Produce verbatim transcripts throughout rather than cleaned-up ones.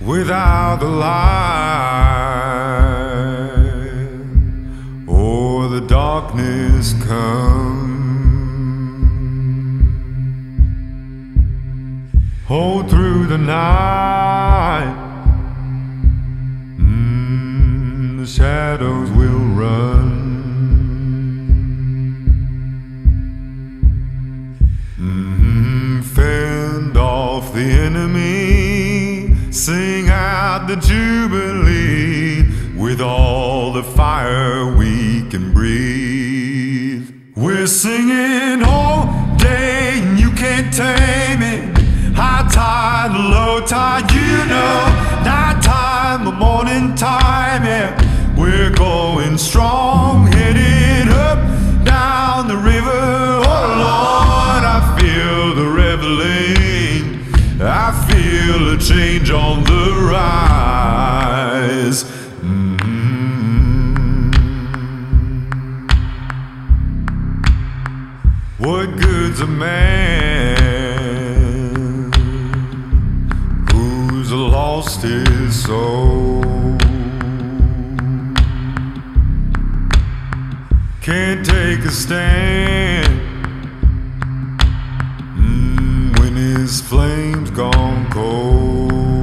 without the light, or the darkness come. Hold through the night, mm, the shadows will run. Mm, fend off the enemy, sing out the jubilee with all the fire we can breathe. We're singing all day and you can't tame it. High tide, low tide, you know, night time, the morning time, yeah. We're going strong, headed up, down the river. Oh Lord, I feel the reveling, I feel a change on the rise. Mm-hmm. What good's a man who's lost his soul? Can't take a stand mm, when his flame's gone cold.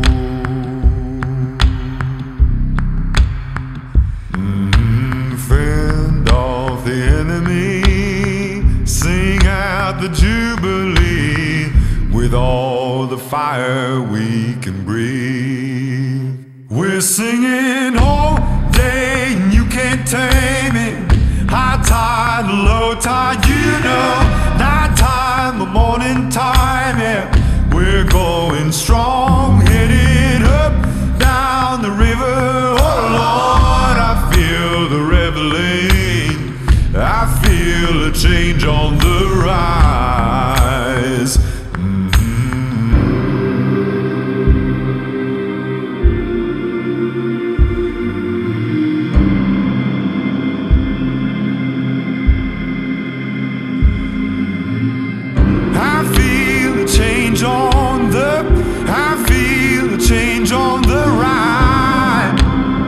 Mm, fend off the enemy, sing out the jubilee with all the fire we can breathe. We're singing all day and you can't tame it. High tide, low tide, you know, night time, the morning time, yeah. We're going strong, headed up, down the river. Oh Lord, I feel the reveling, I feel a change on the rise. Change on the, I feel a change on the right.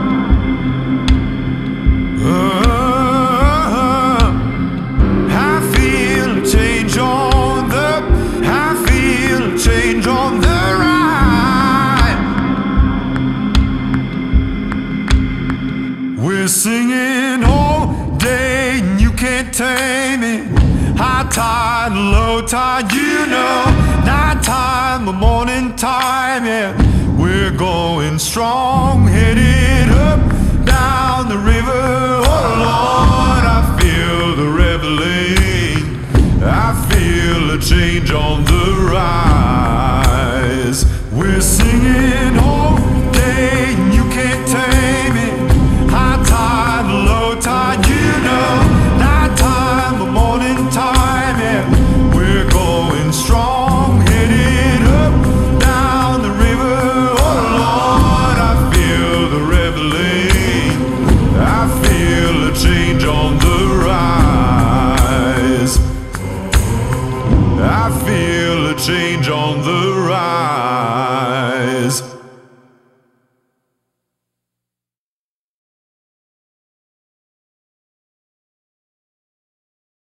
Uh, I feel a change on the, I feel a change on the right. We're singing all day and you can't tame it. High tide, low tide, you know, night time, the morning time, yeah. We're going strong, headed